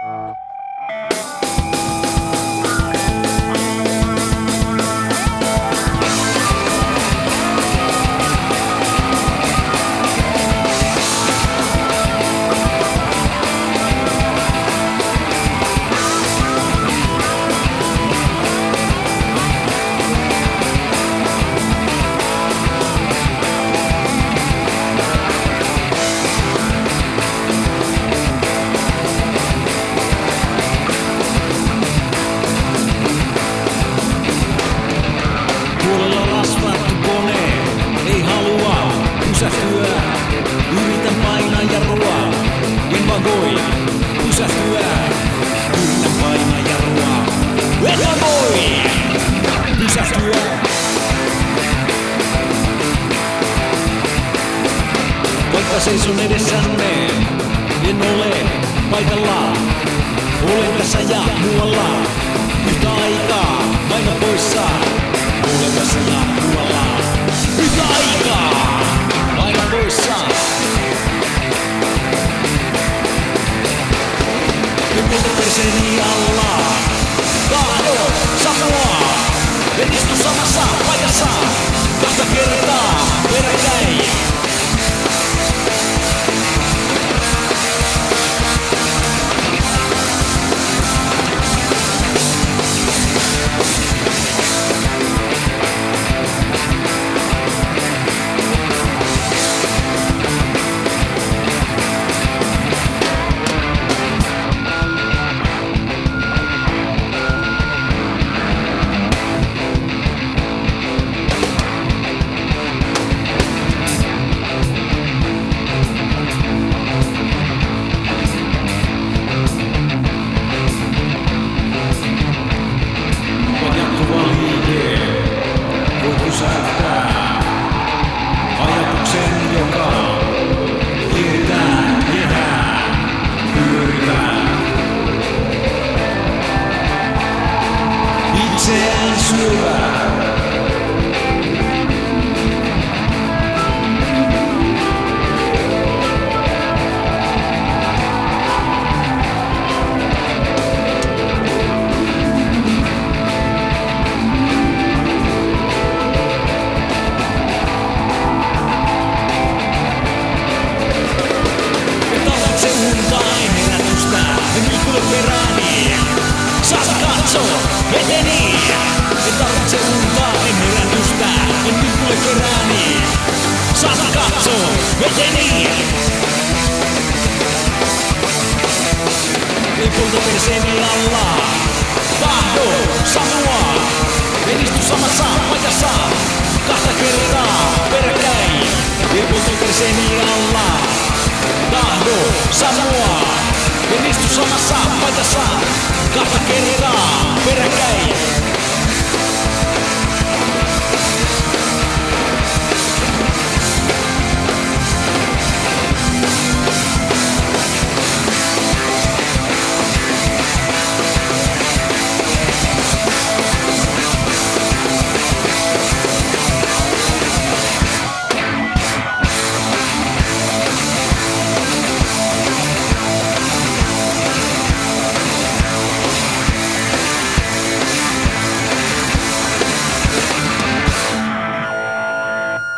Yritän painaa jarrua, en mä voi pysähtyä. Yritän painaa jarrua, en mä voi pysähtyä. Vaikka seison edessänne, en ole paikallaan. Olen tässä ja muualla, yhtä aikaa, paina poissa. Olen tässä ja muualla, yhtä aikaa, paina poissa. Nyt polta perseeni alla, tahdon samua. En istu samassa paikassa, kahta kertaa peräkkäin. Ajatuksen, joka kiertää kehää, pyörivää. Itseään syövää. Eteni, en tarvitse unta, en herätystä, en vilkule kerääni. Saata katso, eteni. Ei polta perseeni alla, tahdo samua. En istu samassa paikassa, kahta kertaa peräkkäin. Ei polta perseeni alla, tahdo samua. En istu samassa paikassa, kahta kertaa peräkkäin.